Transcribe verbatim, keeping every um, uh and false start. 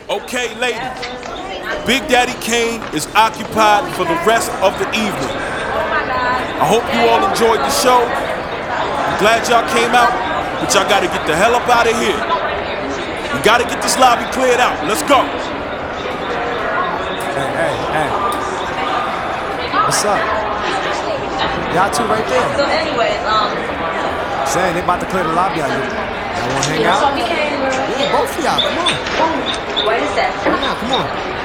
Okay, ladies, Big Daddy Kane is occupied for the rest of the evening. I hope you all enjoyed the show. I'm glad y'all came out, but y'all gotta get the hell up out of here. We gotta get this lobby cleared out. Let's go. Hey, hey, hey. What's up? Y'all two right there. So anyways, um... Saying they about to clear the lobby out here. Y'all wanna hang That's out? why we came, bro. Yeah, both of y'all, come on. Wait a second. Come on, come on.